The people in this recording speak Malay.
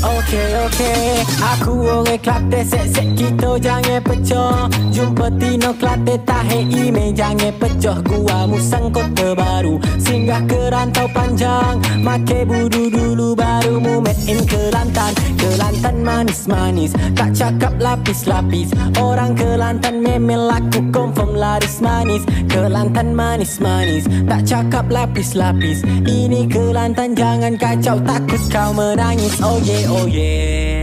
Okey, aku orang Kelantan, sek-sek kita jangan pecah. Jumpa Tino Kelantan, tahe email jangan pecah. Gua Musang Kota Baru, singgah ke rantau panjang. Make budu dulu baru mu made in Kelantan. Kelantan manis-manis, tak cakap lapis-lapis. Orang Kelantan memang laku confirm laris manis. Kelantan manis-manis, tak cakap lapis-lapis. Ini Kelantan jangan kacau, takut kau menangis. Oh yeah, oh yeah.